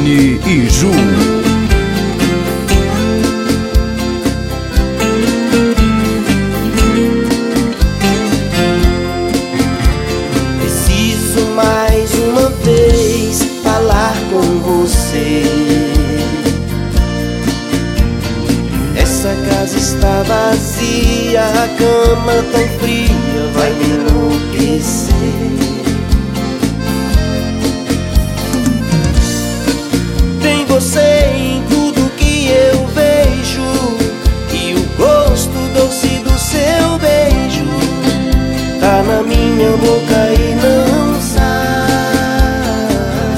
Tony e Ju. Preciso mais uma vez falar com você. Essa casa está vazia, a cama tão fria vai me enlouquecer. Tem você em tudo que eu vejo, e o gosto doce do seu beijo tá na minha boca e não sai.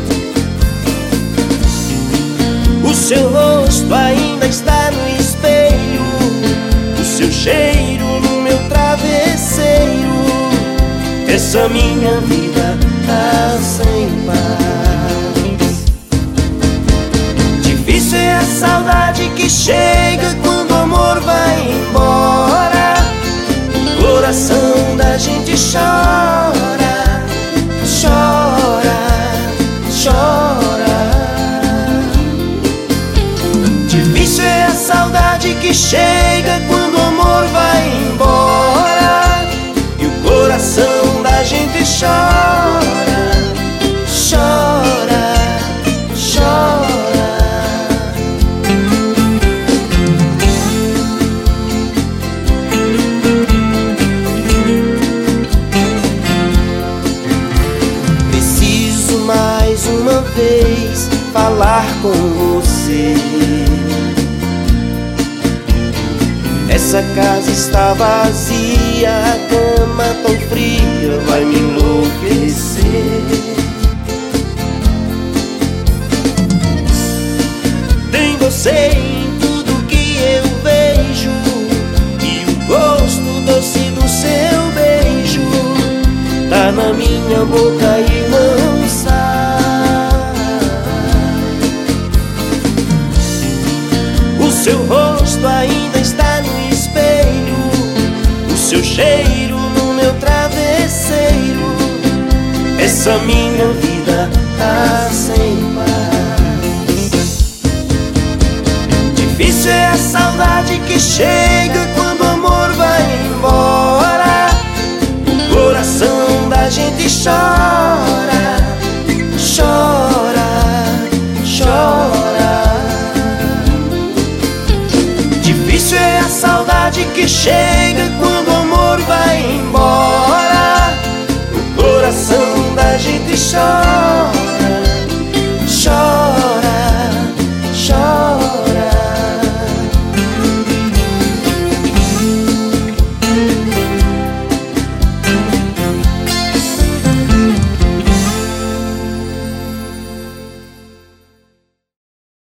O seu rosto ainda está no espelho, o seu cheiro no meu travesseiro. Essa minha vida tá sem paz. Difícil é a saudade que chega quando o amor vai embora. O coração da gente chora, chora, chora. Difícil é a saudade que chega quando o amor vai embora. E o coração da gente chora, chora, chora. Preciso mais uma vez falar com você. Essa casa está vazia, a cama tão fria vai me enlouquecer. Tem você em tudo que eu vejo, e o gosto doce do seu beijo tá na minha boca e não sai. O seu rosto ainda está no espelho, o seu cheiro no meu travesseiro. Essa minha vida tá sem paz. Difícil é a saudade que chega quando o amor vai embora. O coração da gente chora, chora, chora. Difícil é a saudade que chega